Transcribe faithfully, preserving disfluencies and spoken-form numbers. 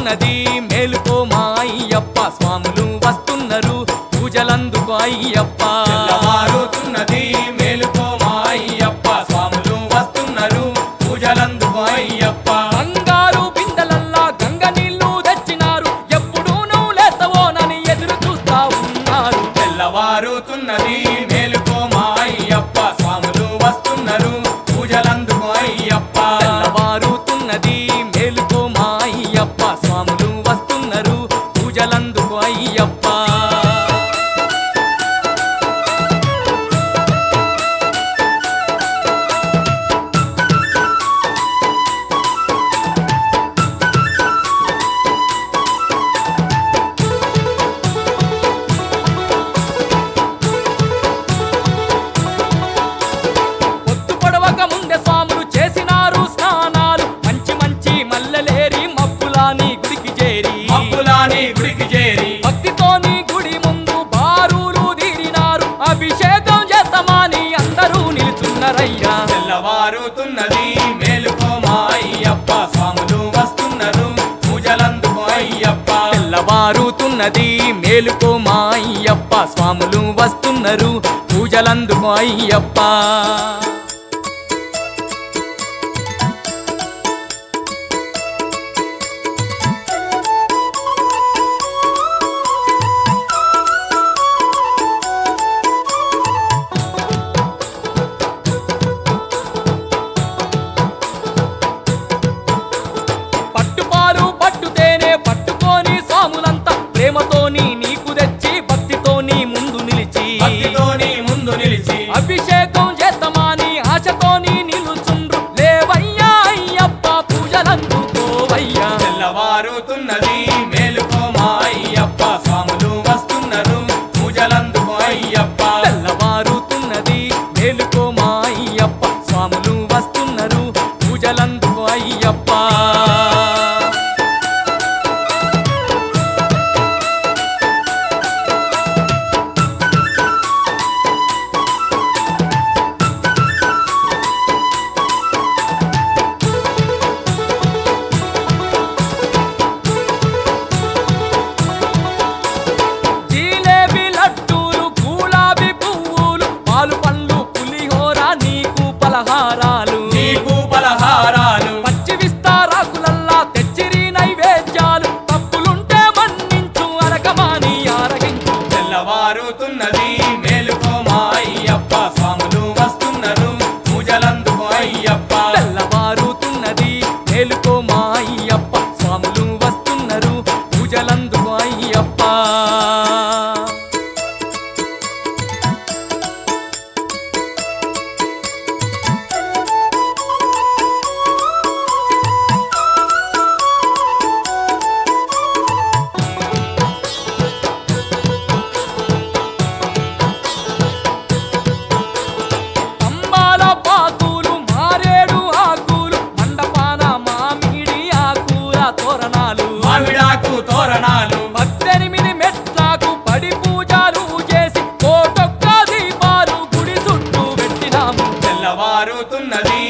తెల్లవారుతున్నది మేలుకో మా అయ్యప్ప స్వాములు వస్తున్నారు పూజలందుకో అయ్యప్ప తెల్లవారుతున్నది మేలుకో మా అయ్యప్ప స్వాములు వస్తున్నారు పూజలందుకో అయ్యప్ప బంగారు బిందెలల్లా గంగ నీళ్లు తెచ్చినారు ఎప్పుడు నువ్వు లేతవోనని ఎదురు చూస్తా ఉన్నారు తెల్లవారుతున్నది మేలుకో మా అయ్యప్ప స్వాములు వస్తున్నారు పూజలందుకో అయ్యప్ప తెల్లవారుతున్నది మేలుకో మా అయ్యప్ప స్వాములు వస్తున్నారు పూజలందుకో అయ్యప్ప పొద్దు పొడవక ముందే స్వాములు చేసినారు స్నానాలు మంచి మంచి మల్లెలేరి మబ్బులాని గుడికి చేరి మబ్బులాని గుడికి చేరి భక్తితోని గుడి ముందు బారులు తీరినారు అభిషేకం చేస్తామని అందరూ నిలుచున్నారయ్యా తెల్లవారుతున్నది మేలుకో మా అయ్యప్ప స్వాములు వస్తున్నారు పూజలందుకో అయ్యప్ప తెల్లవారుతున్నది మేలుకో మా అయ్యప్ప స్వాములు వస్తున్నారు పూజలందుకో అయ్యప్ప పట్టుపాలు పట్టుతేనే పట్టుకొని స్వాములంతా ప్రేమతోని నీకు తెచ్చి భక్తితోని ముందు నిలిచి భక్తితోని ముందు నిలిచి అభిషేకం చేస్తామని ఆశతోని నిలుచుండ్రు లేవయ్యా అయ్యప్ప పూజలందుకోవయ్యా తెల్లవారుతున్నది మేలుకో మా అయ్యప్ప స్వాములు వస్తున్నారు పూజలందుకో అయ్యప్ప తెల్లవారుతున్నది మేలుకో మా అయ్యప్ప స్వాములు వస్తున్నారు పూజలందుకో అయ్యప్ప జిలేబీ లడ్డూలు గులాబీ పువ్వులు పాలు పళ్ళు పులిహోర నీకు పలహారాలు నీకు పలహారాలు పచ్చి విస్తారాకులల్లా తెచ్చిరి నైవేద్యాలు తప్పులుంటే మన్నించు అరకమాని ఆరగించు తెల్లవారుతున్నది మేలుకో మా అయ్యప్ప స్వాములు వస్తున్నారు పూజలందుకో అయ్యప్ప తెల్లవారుతున్నది మేలుకో మా అయ్యప్ప స్వాములు వస్తున్నారు పూజలందుకో అయ్యప్ప అంబాల పాకులు మారేడు ఆకులు మండపాన మామిడి ఆకుల తోరణాలు మామిడాకు తోరణాలు పద్దెనిమిది మెట్లకు పడి పూజలు చేసి కోటొక్క దీపాలు గుడి చుట్టూ పెట్టినాము తెల్లవారుతున్నది